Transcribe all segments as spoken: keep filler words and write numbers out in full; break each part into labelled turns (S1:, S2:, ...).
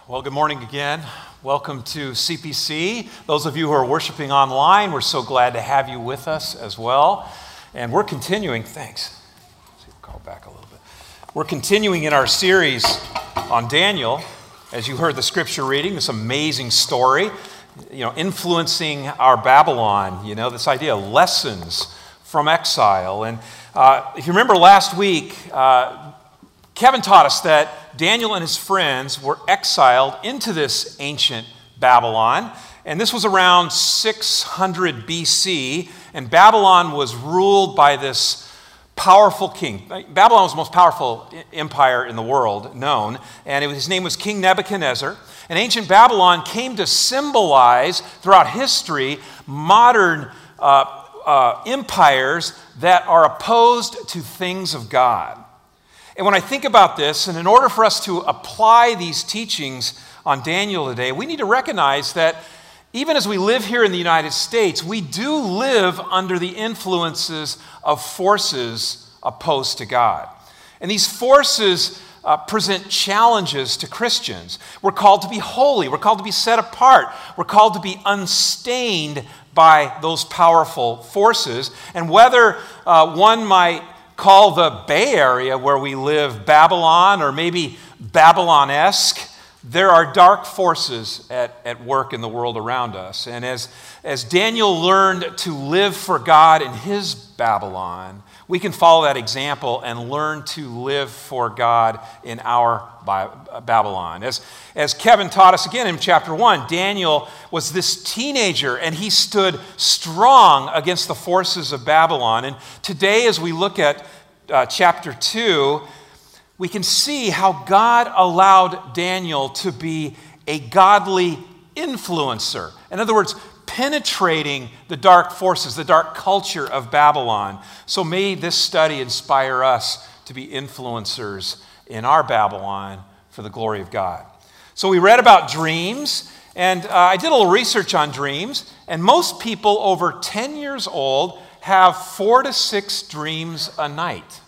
S1: Well, good morning again. Welcome to C P C. Those of you who are worshiping online, we're so glad to have you with us as well. And we're continuing, thanks. Let's see, we'll call back a little bit. We're continuing in our series on Daniel. As you heard the scripture reading, this amazing story, you know, influencing our Babylon, you know, this idea of lessons from exile. And uh, if you remember last week, uh, Kevin taught us that Daniel and his friends were exiled into this ancient Babylon, and this was around six hundred B C, and Babylon was ruled by this powerful king. Babylon was the most powerful empire in the world known, and it was, his name was King Nebuchadnezzar. And ancient Babylon came to symbolize throughout history modern uh, uh, empires that are opposed to things of God. And when I think about this, and in order for us to apply these teachings on Daniel today, we need to recognize that even as we live here in the United States, we do live under the influences of forces opposed to God. And these forces uh, present challenges to Christians. We're called to be holy. We're called to be set apart. We're called to be unstained by those powerful forces. And whether uh, one might call the Bay Area where we live Babylon or maybe Babylon-esque, there are dark forces at, at work in the world around us. And as, as Daniel learned to live for God in his Babylon, we can follow that example and learn to live for God in our Babylon. As, as Kevin taught us again in chapter one, Daniel was this teenager and he stood strong against the forces of Babylon. And today, as we look at uh, chapter two, we can see how God allowed Daniel to be a godly influencer. In other words, penetrating the dark forces, the dark culture of Babylon. So may this study inspire us to be influencers in our Babylon for the glory of God. So we read about dreams, and uh, I did a little research on dreams, and most people over ten years old have four to six dreams a night.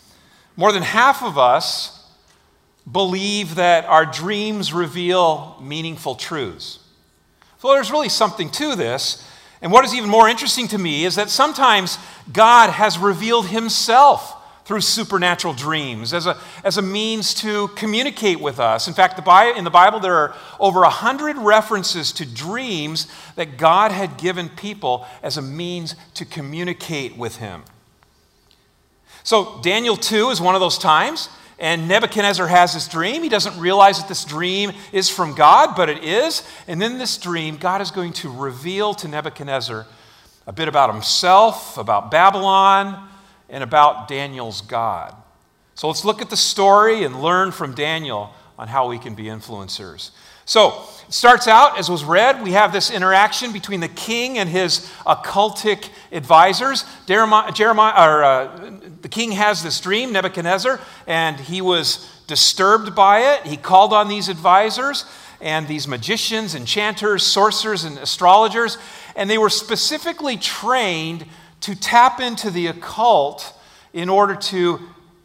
S1: More than half of us believe that our dreams reveal meaningful truths. So there's really something to this. And what is even more interesting to me is that sometimes God has revealed himself through supernatural dreams as a, as a means to communicate with us. In fact, the, in the Bible, there are over a hundred references to dreams that God had given people as a means to communicate with him. So Daniel two is one of those times. And Nebuchadnezzar has this dream. He doesn't realize that this dream is from God, but it is. And in this dream, God is going to reveal to Nebuchadnezzar a bit about himself, about Babylon, and about Daniel's God. So let's look at the story and learn from Daniel on how we can be influencers. So it starts out, as was read, we have this interaction between the king and his occultic advisors. Jeremiah, Jeremiah or, uh, the king has this dream, Nebuchadnezzar, and he was disturbed by it. He called on these advisors and these magicians, enchanters, sorcerers, and astrologers, and they were specifically trained to tap into the occult in order to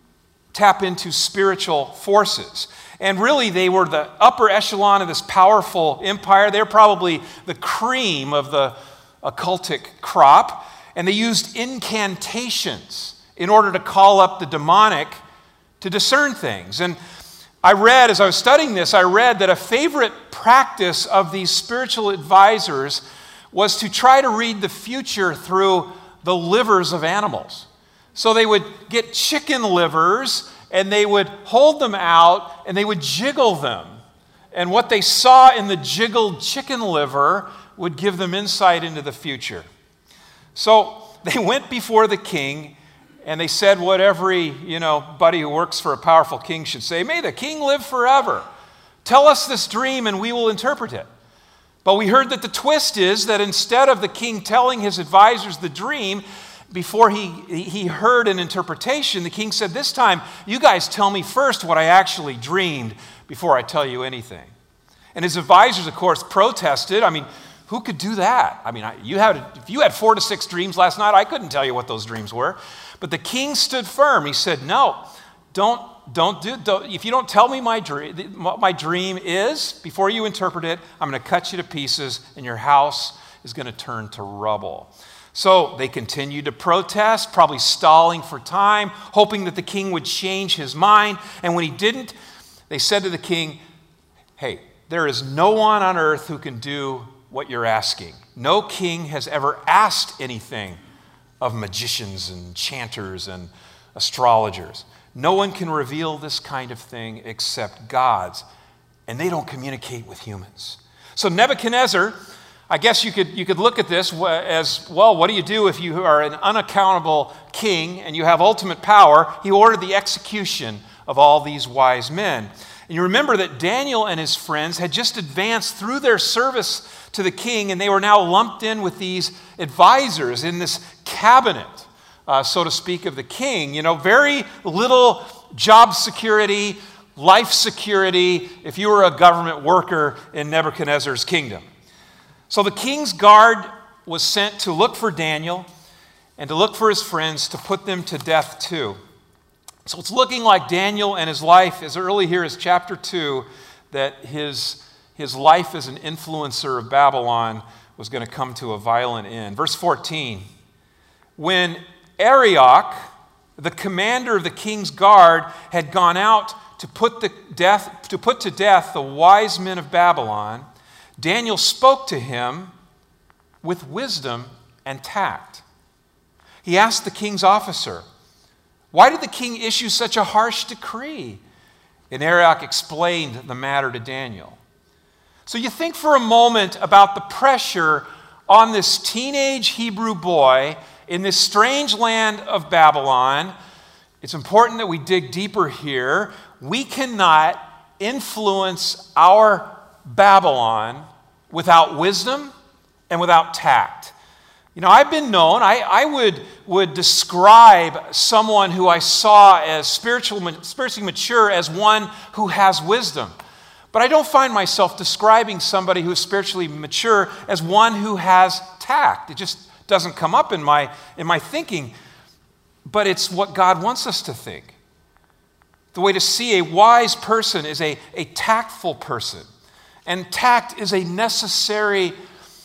S1: tap into spiritual forces. And really, they were the upper echelon of this powerful empire. They're probably the cream of the occultic crop. And they used incantations in order to call up the demonic to discern things. And I read, as I was studying this, I read that a favorite practice of these spiritual advisors was to try to read the future through the livers of animals. So they would get chicken livers and they would hold them out and they would jiggle them. And what they saw in the jiggled chicken liver would give them insight into the future. So they went before the king and they said what every, you know, buddy who works for a powerful king should say, "May the king live forever. Tell us this dream and we will interpret it." But we heard that the twist is that instead of the king telling his advisors the dream, before he, he heard an interpretation, the king said, "This time, you guys tell me first what I actually dreamed before I tell you anything." And his advisors, of course, protested. I mean, who could do that? I mean, you had, if you had four to six dreams last night, I couldn't tell you what those dreams were. But the king stood firm. He said, "No, don't don't do, don't, if you don't tell me my dream, what my dream is, before you interpret it, I'm going to cut you to pieces and your house is going to turn to rubble. So they continued to protest, probably stalling for time, hoping that the king would change his mind. And when he didn't, they said to the king, hey, there is no one on earth who can do what you're asking. No king has ever asked anything of magicians and enchanters and astrologers. No one can reveal this kind of thing except God's, and they don't communicate with humans. So Nebuchadnezzar, I guess you could, you could look at this as, well, what do you do if you are an unaccountable king and you have ultimate power? He ordered the execution of all these wise men. And you remember that Daniel and his friends had just advanced through their service to the king, and they were now lumped in with these advisors in this cabinet, uh, so to speak, of the king. You know, very little job security, life security if you were a government worker in Nebuchadnezzar's kingdom. So the king's guard was sent to look for Daniel and to look for his friends to put them to death too. So it's looking like Daniel and his life, as early here as chapter two, that his, his life as an influencer of Babylon was going to come to a violent end. Verse fourteen, when Arioch, the commander of the king's guard, had gone out to put, the death, to put to death the wise men of Babylon, Daniel spoke to him with wisdom and tact. He asked the king's officer, why did the king issue such a harsh decree? And Arioch explained the matter to Daniel. So you think for a moment about the pressure on this teenage Hebrew boy in this strange land of Babylon. It's important that we dig deeper here. We cannot influence our Babylon without wisdom and without tact. You know, I've been known, I, I would, would describe someone who I saw as spiritual, spiritually mature as one who has wisdom. But I don't find myself describing somebody who's spiritually mature as one who has tact. It just doesn't come up in my, in my thinking. But it's what God wants us to think. The way to see a wise person is a, a tactful person. And tact is a necessary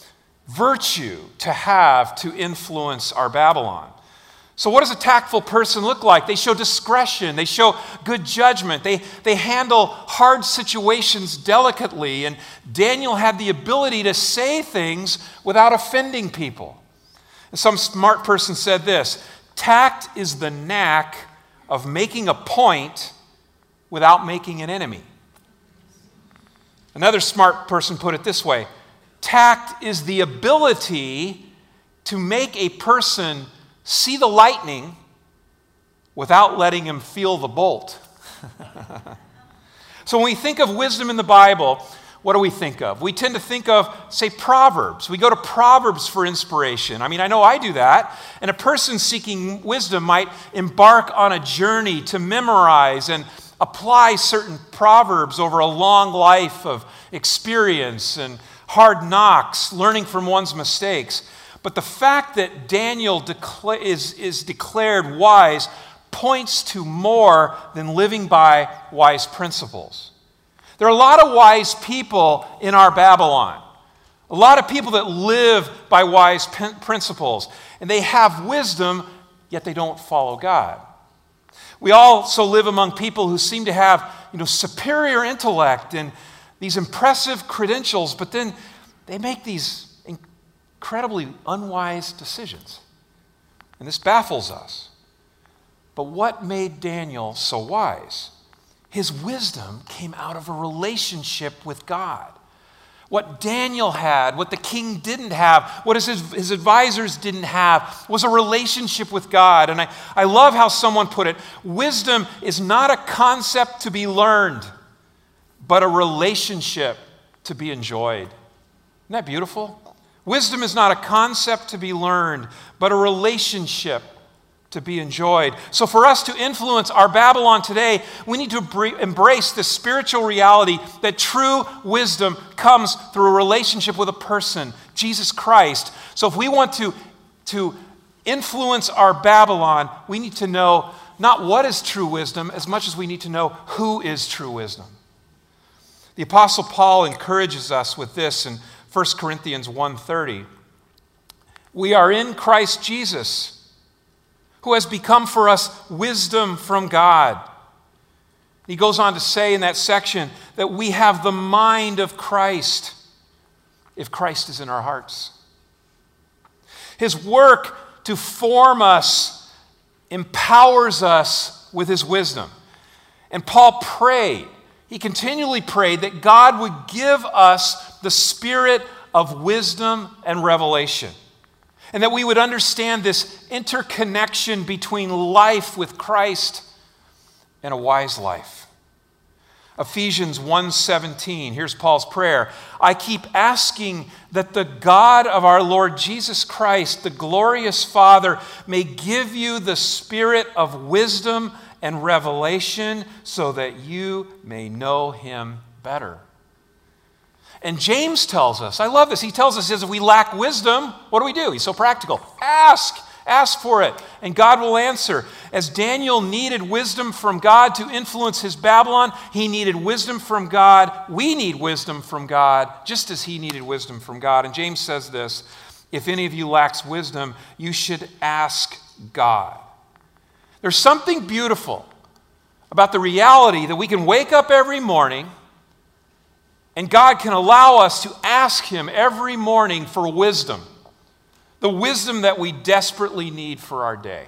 S1: virtue to have to influence our Babylon. So what does a tactful person look like? They show discretion. They show good judgment. They, they handle hard situations delicately. And Daniel had the ability to say things without offending people. And some smart person said this, tact is the knack of making a point without making an enemy. Another smart person put it this way, tact is the ability to make a person see the lightning without letting him feel the bolt. So when we think of wisdom in the Bible, what do we think of? We tend to think of, say, Proverbs. We go to Proverbs for inspiration. I mean, I know I do that. And a person seeking wisdom might embark on a journey to memorize and apply certain proverbs over a long life of experience and hard knocks, learning from one's mistakes. But the fact that Daniel decla- is, is declared wise points to more than living by wise principles. There are a lot of wise people in our Babylon. A lot of people that live by wise p- principles. And they have wisdom, yet they don't follow God. We also live among people who seem to have, you know, superior intellect and these impressive credentials, but then they make these incredibly unwise decisions. And this baffles us. But what made Daniel so wise? His wisdom came out of a relationship with God. What Daniel had, what the king didn't have, what his, his advisors didn't have, was a relationship with God. And I, I love how someone put it, wisdom is not a concept to be learned, but a relationship to be enjoyed. Isn't that beautiful? Wisdom is not a concept to be learned, but a relationship to be enjoyed. So for us to influence our Babylon today, we need to embrace the spiritual reality that true wisdom comes through a relationship with a person, Jesus Christ. So if we want to, to influence our Babylon, we need to know not what is true wisdom as much as we need to know who is true wisdom. The Apostle Paul encourages us with this in First Corinthians one thirty. We are in Christ Jesus, who has become for us wisdom from God. He goes on to say in that section that we have the mind of Christ if Christ is in our hearts. His work to form us empowers us with his wisdom. And Paul prayed, he continually prayed that God would give us the spirit of wisdom and revelation, and that we would understand this interconnection between life with Christ and a wise life. Ephesians one seventeen, here's Paul's prayer. I keep asking that the God of our Lord Jesus Christ, the glorious Father, may give you the spirit of wisdom and revelation so that you may know him better. And James tells us, I love this, he tells us, he says, if we lack wisdom, what do we do? He's so practical. Ask. Ask for it, and God will answer. As Daniel needed wisdom from God to influence his Babylon, he needed wisdom from God. We need wisdom from God, just as he needed wisdom from God. And James says this, if any of you lacks wisdom, you should ask God. There's something beautiful about the reality that we can wake up every morning and God can allow us to ask him every morning for wisdom. The wisdom that we desperately need for our day.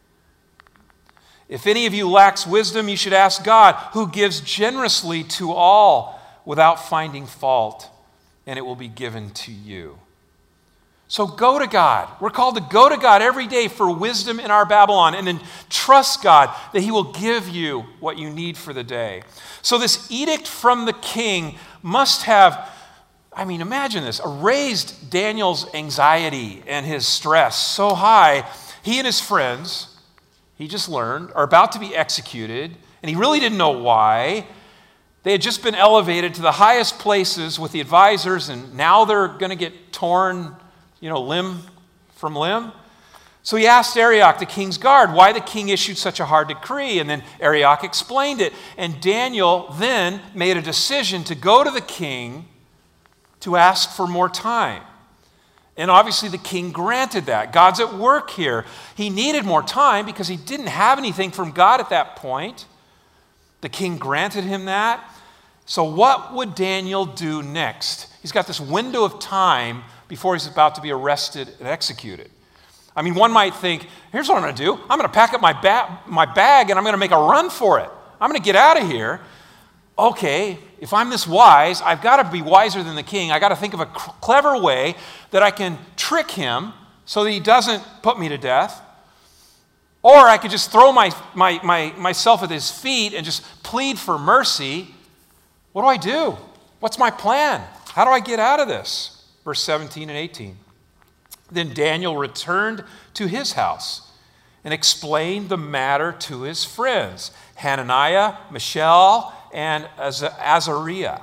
S1: If any of you lacks wisdom, you should ask God, who gives generously to all without finding fault, and it will be given to you. So go to God. We're called to go to God every day for wisdom in our Babylon, and then trust God that he will give you what you need for the day. So this edict from the king must have, I mean, imagine this, raised Daniel's anxiety and his stress so high, he and his friends, he just learned, are about to be executed, and he really didn't know why. They had just been elevated to the highest places with the advisors, and now they're going to get torn, you know, limb from limb. So he asked Arioch, the king's guard, why the king issued such a hard decree, and then Arioch explained it, and Daniel then made a decision to go to the king to ask for more time. And obviously the king granted that. God's at work here. He needed more time because he didn't have anything from God at that point. The king granted him that. So what would Daniel do next? He's got this window of time before he's about to be arrested and executed. I mean, one might think, here's what I'm going to do. I'm going to pack up my, ba- my bag and I'm going to make a run for it. I'm going to get out of here. Okay, if I'm this wise, I've got to be wiser than the king. I've got to think of a c- clever way that I can trick him so that he doesn't put me to death. Or I could just throw my, my, my, myself at his feet and just plead for mercy. What do I do? What's my plan? How do I get out of this? Verse seventeen and eighteen. Then Daniel returned to his house and explained the matter to his friends, Hananiah, Mishael, and Azariah.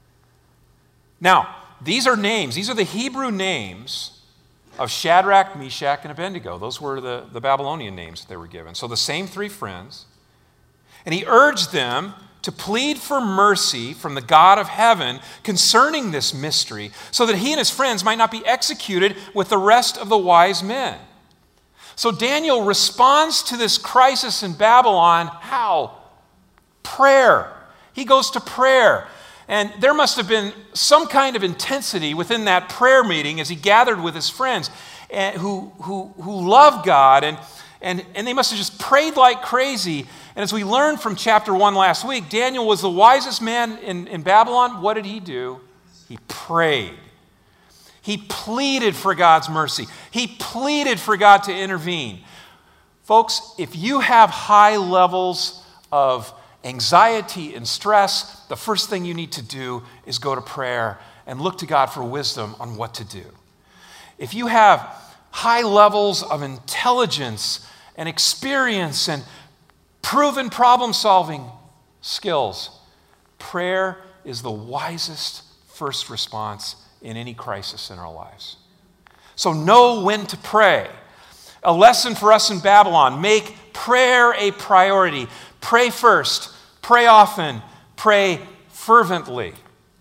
S1: Now, these are names. These are the Hebrew names of Shadrach, Meshach, and Abednego. Those were the, the Babylonian names that they were given. So the same three friends. And he urged them to plead for mercy from the God of heaven concerning this mystery, so that he and his friends might not be executed with the rest of the wise men. So Daniel responds to this crisis in Babylon. How? Prayer. He goes to prayer. And there must have been some kind of intensity within that prayer meeting as he gathered with his friends and who, who, who loved God. And, and, and they must have just prayed like crazy. And as we learned from chapter one last week, Daniel was the wisest man in, in Babylon. What did he do? He prayed. He pleaded for God's mercy. He pleaded for God to intervene. Folks, if you have high levels of anxiety and stress, the first thing you need to do is go to prayer and look to God for wisdom on what to do. If you have high levels of intelligence and experience and proven problem-solving skills, prayer is the wisest first response in any crisis in our lives. So know when to pray. A lesson for us in Babylon: make prayer a priority. Pray first, pray often, pray fervently.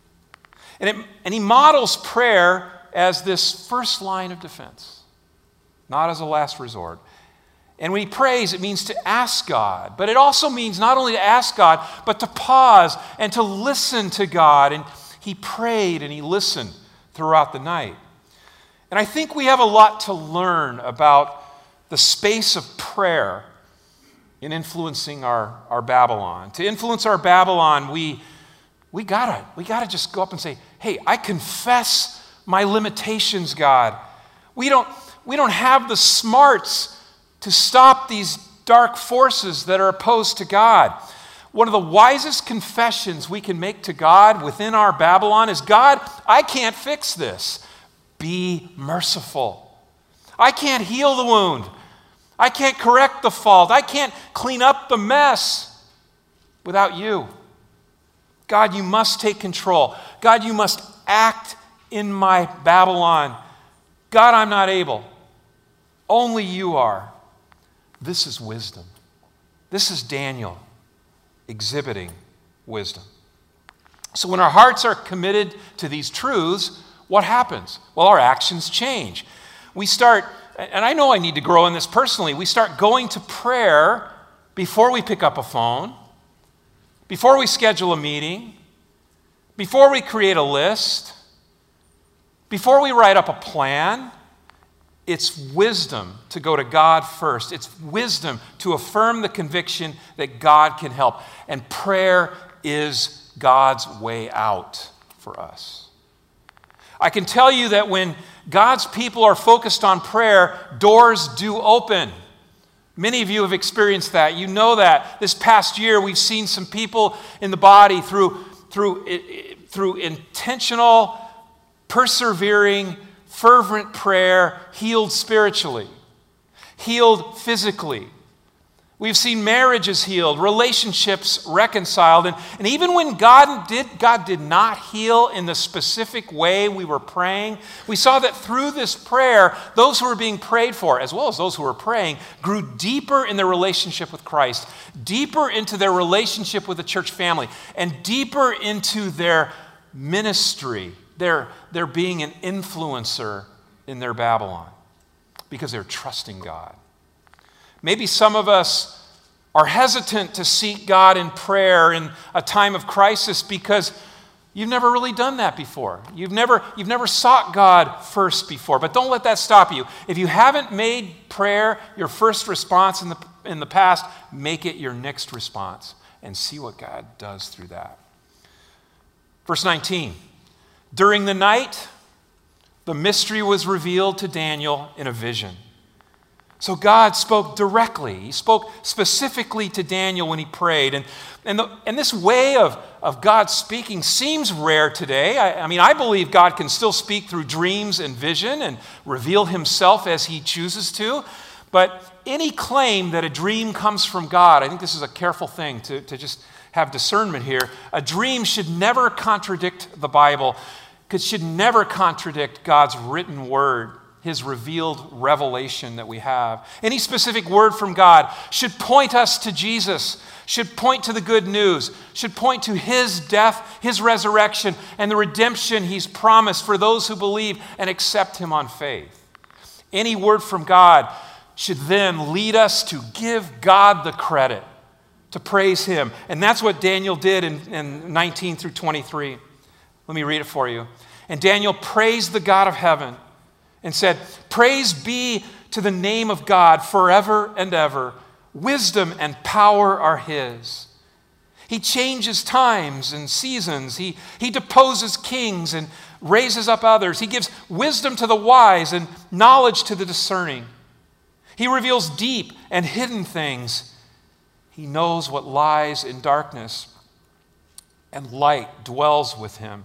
S1: And, it, and he models prayer as this first line of defense, not as a last resort. And when he prays, it means to ask God. But it also means not only to ask God, but to pause and to listen to God. And he prayed and he listened throughout the night. And I think we have a lot to learn about the space of prayer in influencing our, our Babylon. To influence our Babylon, we, we gotta, we gotta just go up and say, hey, I confess my limitations, God. We don't, we don't have the smarts to stop these dark forces that are opposed to God. One of the wisest confessions we can make to God within our Babylon is, God, I can't fix this. Be merciful. I can't heal the wound. I can't correct the fault. I can't clean up the mess without you. God, you must take control. God, you must act in my Babylon. God, I'm not able. Only you are. This is wisdom. This is Daniel exhibiting wisdom. So when our hearts are committed to these truths, what happens? Well, our actions change. We start, and I know I need to grow in this personally, we start going to prayer before we pick up a phone, before we schedule a meeting, before we create a list, before we write up a plan. It's wisdom to go to God first. It's wisdom to affirm the conviction that God can help. And prayer is God's way out for us. I can tell you that when God's people are focused on prayer, doors do open. Many of you have experienced that. You know that. This past year, we've seen some people in the body through, through, through intentional, persevering, fervent prayer, healed spiritually, healed physically. We've seen marriages healed, relationships reconciled, and, and even when God did, God did not heal in the specific way we were praying, we saw that through this prayer, those who were being prayed for, as well as those who were praying, grew deeper in their relationship with Christ, deeper into their relationship with the church family, and deeper into their ministry. They're, they're being an influencer in their Babylon because they're trusting God. Maybe some of us are hesitant to seek God in prayer in a time of crisis because you've never really done that before. You've never, you've never sought God first before. But don't let that stop you. If you haven't made prayer your first response in the, in the past, make it your next response and see what God does through that. Verse nineteen. During the night, the mystery was revealed to Daniel in a vision. So God spoke directly. He spoke specifically to Daniel when he prayed. And, and, the, and this way of, of God speaking seems rare today. I, I mean, I believe God can still speak through dreams and vision and reveal himself as he chooses to. But any claim that a dream comes from God, I think this is a careful thing to, to just have discernment here. A dream should never contradict the Bible. It should never contradict God's written word, his revealed revelation that we have. Any specific word from God should point us to Jesus, should point to the good news, should point to his death, his resurrection, and the redemption he's promised for those who believe and accept him on faith. Any word from God should then lead us to give God the credit, to praise him. And that's what Daniel did in, in nineteen through twenty-three. Let me read it for you. And Daniel praised the God of heaven and said, "Praise be to the name of God forever and ever. Wisdom and power are his. He changes times and seasons. He, he deposes kings and raises up others. He gives wisdom to the wise and knowledge to the discerning. He reveals deep and hidden things. He knows what lies in darkness, and light dwells with him."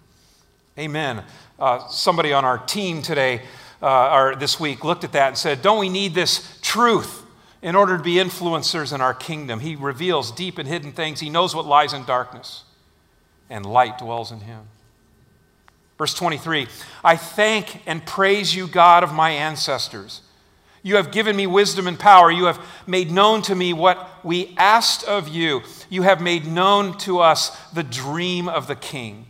S1: Amen. Uh, somebody on our team today, uh, or this week, looked at that and said, don't we need this truth in order to be influencers in our kingdom? He reveals deep and hidden things. He knows what lies in darkness, and light dwells in him. Verse twenty-three, "I thank and praise you, God of my ancestors. You have given me wisdom and power. You have made known to me what we asked of you. You have made known to us the dream of the king.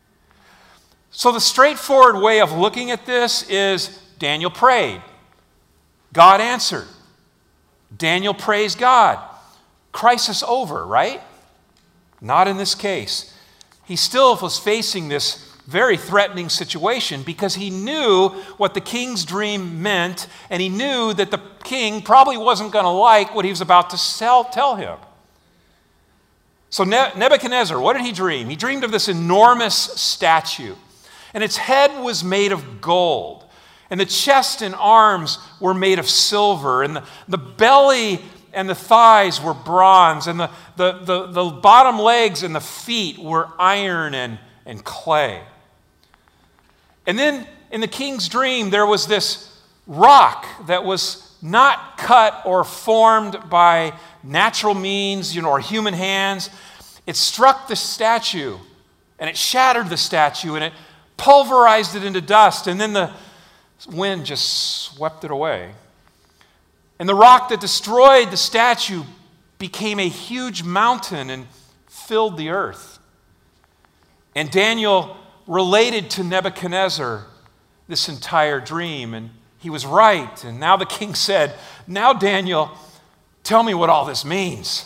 S1: So the straightforward way of looking at this is Daniel prayed. God answered. Daniel praised God. Crisis over, right? Not in this case. He still was facing this very threatening situation because he knew what the king's dream meant, and he knew that the king probably wasn't going to like what he was about to sell, tell him. So Nebuchadnezzar, what did he dream? He dreamed of this enormous statue, and its head was made of gold, and the chest and arms were made of silver, and the, the belly and the thighs were bronze, and the, the, the, the bottom legs and the feet were iron and, and clay. And then in the king's dream, there was this rock that was not cut or formed by natural means, you know, or human hands. It struck the statue, and it shattered the statue, and it pulverized it into dust, and then the wind just swept it away. And the rock that destroyed the statue became a huge mountain and filled the earth. And Daniel related to Nebuchadnezzar this entire dream, and he was right. And now the king said, "Now, Daniel, tell me what all this means."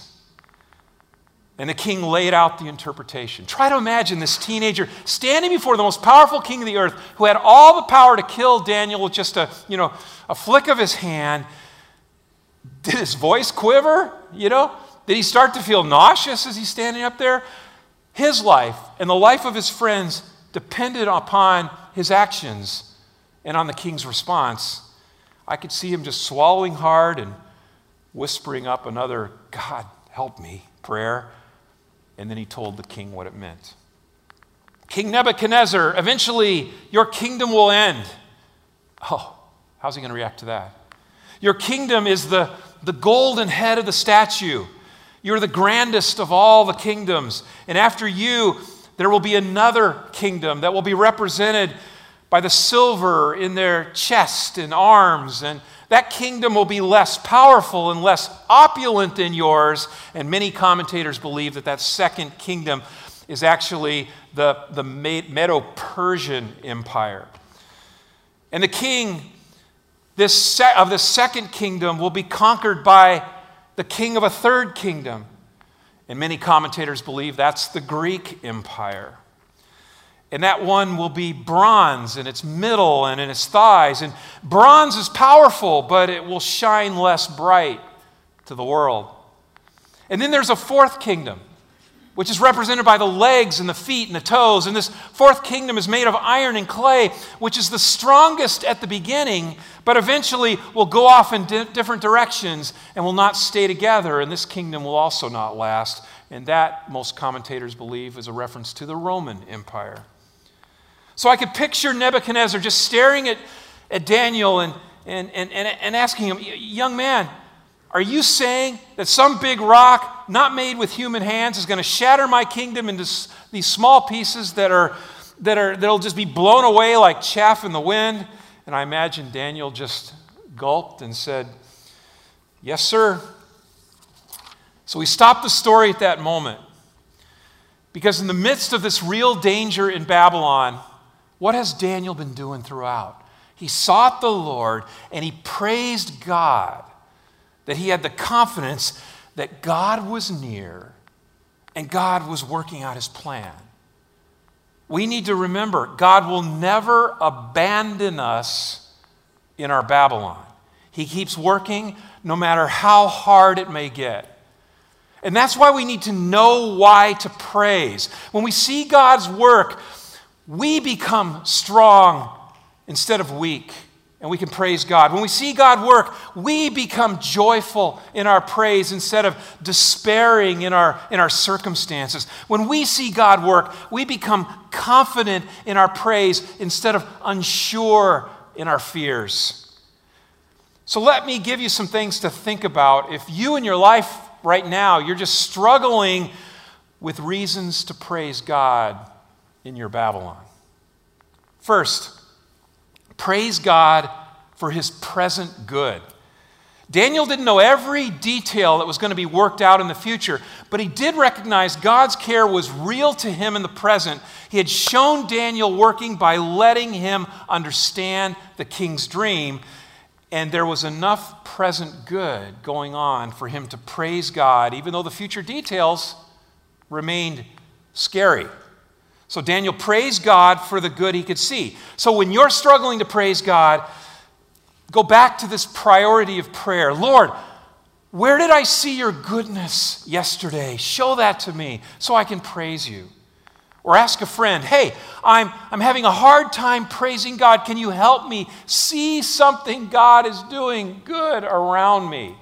S1: And the king laid out the interpretation. Try to imagine this teenager standing before the most powerful king of the earth, who had all the power to kill Daniel with just a, you know, a flick of his hand. Did his voice quiver? You know? Did he start to feel nauseous as he's standing up there? His life and the life of his friends depended upon his actions and on the king's response. I could see him just swallowing hard and whispering up another, "God, help me," prayer. And then he told the king what it meant. "King Nebuchadnezzar, eventually your kingdom will end." Oh, how's he going to react to that? "Your kingdom is the, the golden head of the statue. You're the grandest of all the kingdoms. And after you, there will be another kingdom that will be represented by the silver in their chest and arms. And that kingdom will be less powerful and less opulent than yours." And many commentators believe that that second kingdom is actually the, the Medo-Persian Empire. And the king this se- of the second kingdom will be conquered by the king of a third kingdom. And many commentators believe that's the Greek Empire. And that one will be bronze in its middle and in its thighs. And bronze is powerful, but it will shine less bright to the world. And then there's a fourth kingdom, which is represented by the legs and the feet and the toes. And this fourth kingdom is made of iron and clay, which is the strongest at the beginning, but eventually will go off in di- different directions and will not stay together. And this kingdom will also not last. And that, most commentators believe, is a reference to the Roman Empire. So I could picture Nebuchadnezzar just staring at, at Daniel and, and, and, and, and asking him, "Young man, are you saying that some big rock, not made with human hands, is going to shatter my kingdom into s- these small pieces that are that are that'll just be blown away like chaff in the wind?" And I imagine Daniel just gulped and said, "Yes, sir." So we stopped the story at that moment, because in the midst of this real danger in Babylon, what has Daniel been doing throughout? He sought the Lord and he praised God, that he had the confidence that God was near and God was working out his plan. We need to remember, God will never abandon us in our Babylon. He keeps working no matter how hard it may get. And that's why we need to know why to praise. When we see God's work, we become strong instead of weak, and we can praise God. When we see God work, we become joyful in our praise instead of despairing in our, in our circumstances. When we see God work, we become confident in our praise instead of unsure in our fears. So let me give you some things to think about. If you in your life right now, you're just struggling with reasons to praise God in your Babylon. First, praise God for his present good. Daniel didn't know every detail that was going to be worked out in the future, but he did recognize God's care was real to him in the present. He had shown Daniel working by letting him understand the king's dream, and there was enough present good going on for him to praise God, even though the future details remained scary. So Daniel praised God for the good he could see. So when you're struggling to praise God, go back to this priority of prayer. Lord, where did I see your goodness yesterday? Show that to me so I can praise you. Or ask a friend, hey, I'm, I'm having a hard time praising God. Can you help me see something God is doing good around me?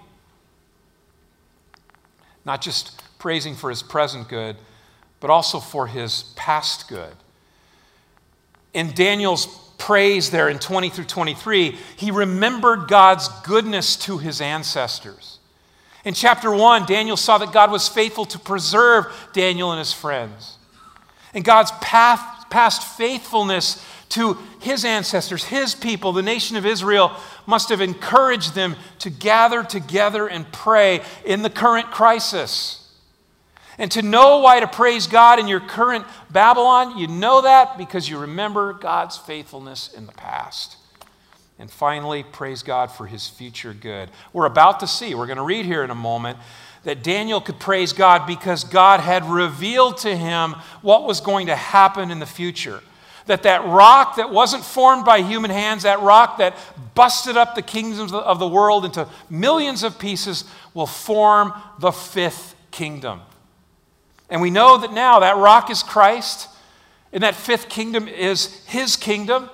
S1: Not just praising for his present good, but also for his past good. In Daniel's praise there in twenty through twenty-three, he remembered God's goodness to his ancestors. In chapter one, Daniel saw that God was faithful to preserve Daniel and his friends. And God's past, past faithfulness to his ancestors, his people, the nation of Israel, must have encouraged them to gather together and pray in the current crisis. And to know why to praise God in your current Babylon, you know that because you remember God's faithfulness in the past. And finally, praise God for his future good. We're about to see, we're going to read here in a moment, that Daniel could praise God because God had revealed to him what was going to happen in the future. That that rock that wasn't formed by human hands, that rock that busted up the kingdoms of the world into millions of pieces, will form the fifth kingdom. And we know that now that rock is Christ, and that fifth kingdom is his kingdom.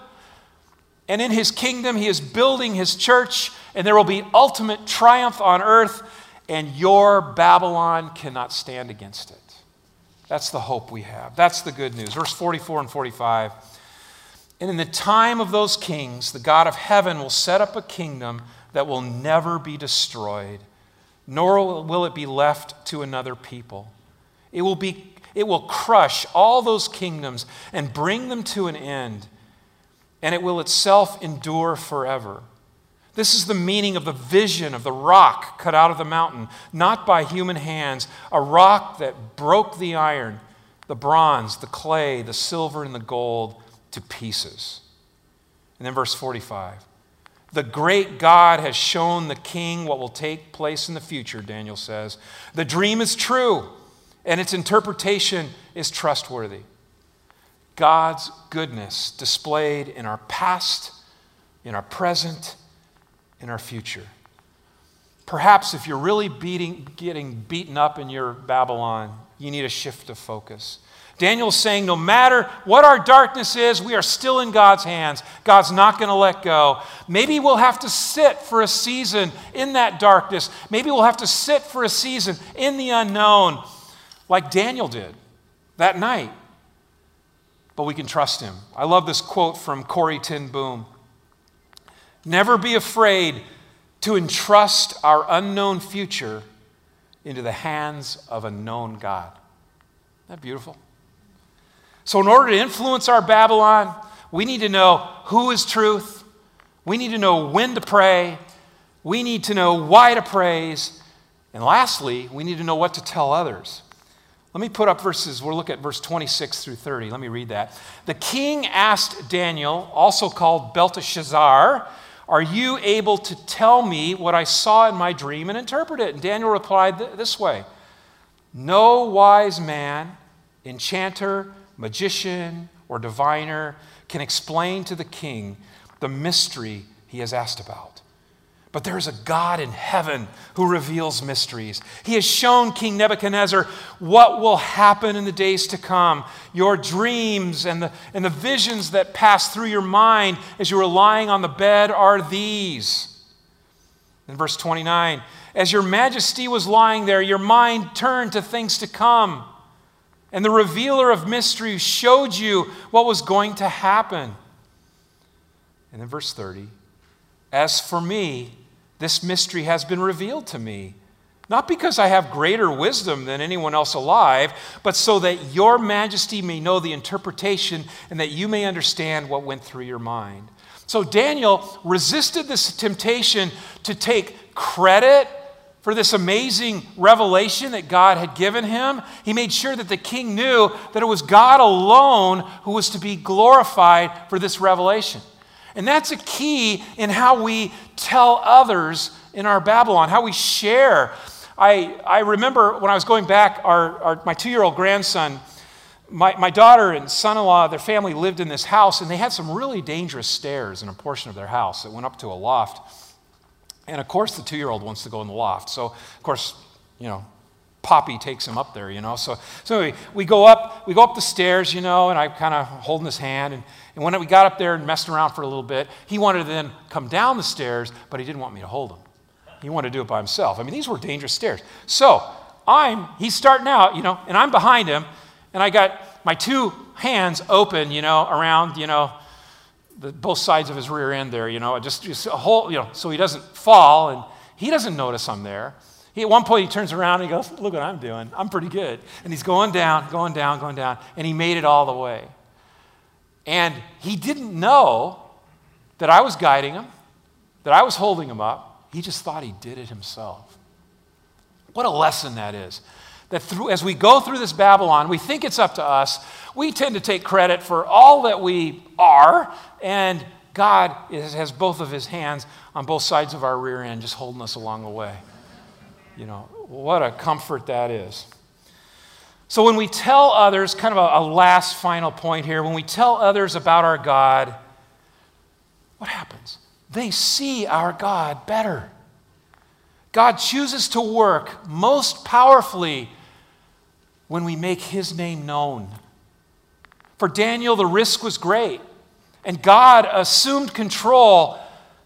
S1: And in his kingdom, he is building his church, and there will be ultimate triumph on earth, and your Babylon cannot stand against it. That's the hope we have. That's the good news. Verse forty-four and forty-five. And in the time of those kings, the God of heaven will set up a kingdom that will never be destroyed, nor will it be left to another people. It will be, it will crush all those kingdoms and bring them to an end, and it will itself endure forever. This is the meaning of the vision of the rock cut out of the mountain, not by human hands, a rock that broke the iron, the bronze, the clay, the silver, and the gold to pieces. And then verse forty-five. The great God has shown the king what will take place in the future, Daniel says. The dream is true, and its interpretation is trustworthy. God's goodness displayed in our past, in our present, in our future. Perhaps if you're really beating, getting beaten up in your Babylon, you need a shift of focus. Daniel's saying no matter what our darkness is, we are still in God's hands. God's not going to let go. Maybe we'll have to sit for a season in that darkness. Maybe we'll have to sit for a season in the unknown, like Daniel did that night. But we can trust him. I love this quote from Corrie ten Boom. Never be afraid to entrust our unknown future into the hands of a known God. Isn't that beautiful? So in order to influence our Babylon, we need to know who is truth. We need to know when to pray. We need to know why to praise. And lastly, we need to know what to tell others. Let me put up verses, we'll look at verse twenty-six through thirty. Let me read that. The king asked Daniel, also called Belteshazzar, are you able to tell me what I saw in my dream and interpret it? And Daniel replied th- this way. No wise man, enchanter, magician, or diviner can explain to the king the mystery he has asked about. But there is a God in heaven who reveals mysteries. He has shown King Nebuchadnezzar what will happen in the days to come. Your dreams and the, and the visions that pass through your mind as you are lying on the bed are these. In verse twenty-nine, as your majesty was lying there, your mind turned to things to come. And the revealer of mysteries showed you what was going to happen. And then verse thirty, as for me, this mystery has been revealed to me, not because I have greater wisdom than anyone else alive, but so that your majesty may know the interpretation and that you may understand what went through your mind. So Daniel resisted this temptation to take credit for this amazing revelation that God had given him. He made sure that the king knew that it was God alone who was to be glorified for this revelation. And that's a key in how we tell others in our Babylon, how we share. I, I remember when I was going back, our, our, my two-year-old grandson, my, my daughter and son-in-law, their family lived in this house, and they had some really dangerous stairs in a portion of their house that went up to a loft. And of course, the two-year-old wants to go in the loft. So, of course, you know, Poppy takes him up there, you know. So, so we, we go up, we go up the stairs, you know, and I'm kind of holding his hand. And, and when we got up there and messed around for a little bit, he wanted to then come down the stairs, but he didn't want me to hold him. He wanted to do it by himself. I mean, these were dangerous stairs. So I'm, he's starting out, you know, and I'm behind him, and I got my two hands open, you know, around, you know, the, both sides of his rear end there, you know, just, just a whole, you know, so he doesn't fall, and he doesn't notice I'm there. He, at one point, he turns around and he goes, look what I'm doing. I'm pretty good. And he's going down, going down, going down, and he made it all the way. And he didn't know that I was guiding him, that I was holding him up. He just thought he did it himself. What a lesson that is. That through, as we go through this Babylon, we think it's up to us. We tend to take credit for all that we are, and God is, has both of his hands on both sides of our rear end, just holding us along the way. You know, what a comfort that is. So when we tell others, kind of a, a last final point here, when we tell others about our God, what happens? They see our God better. God chooses to work most powerfully when we make his name known. For Daniel, the risk was great, and God assumed control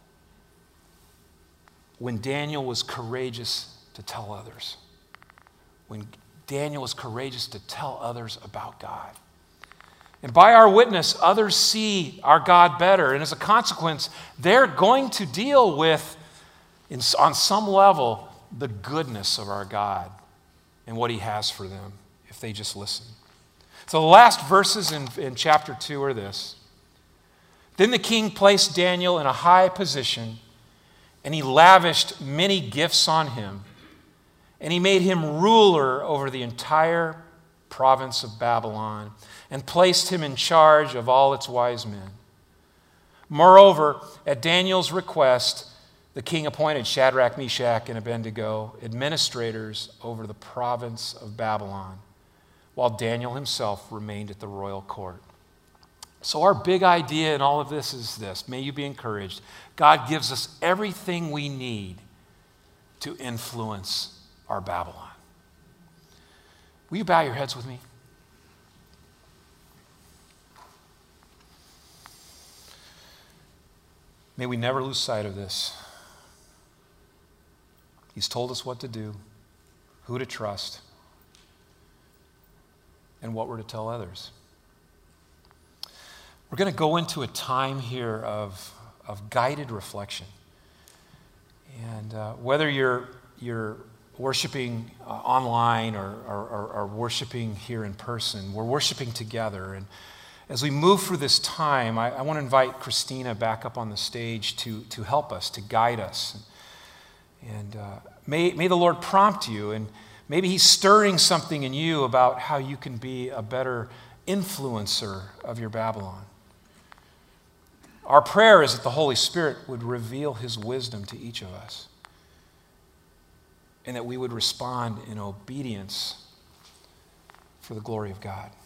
S1: when Daniel was courageous to tell others. When Daniel was courageous to tell others about God. And by our witness, others see our God better. And as a consequence, they're going to deal with, in, on some level, the goodness of our God and what he has for them if they just listen. So the last verses in, in chapter two are this. Then the king placed Daniel in a high position, and he lavished many gifts on him. And he made him ruler over the entire province of Babylon and placed him in charge of all its wise men. Moreover, at Daniel's request, the king appointed Shadrach, Meshach, and Abednego administrators over the province of Babylon, while Daniel himself remained at the royal court. So our big idea in all of this is this. May you be encouraged. God gives us everything we need to influence our Babylon. Will you bow your heads with me? May we never lose sight of this. He's told us what to do, who to trust, and what we're to tell others. We're going to go into a time here of, of guided reflection. And uh, whether you're, you're worshiping uh, online or, or, or, or worshiping here in person, we're worshiping together. And as we move through this time, I, I want to invite Christina back up on the stage to, to help us, to guide us. And uh, may, may the Lord prompt you, and maybe he's stirring something in you about how you can be a better influencer of your Babylon. Our prayer is that the Holy Spirit would reveal his wisdom to each of us, and that we would respond in obedience for the glory of God.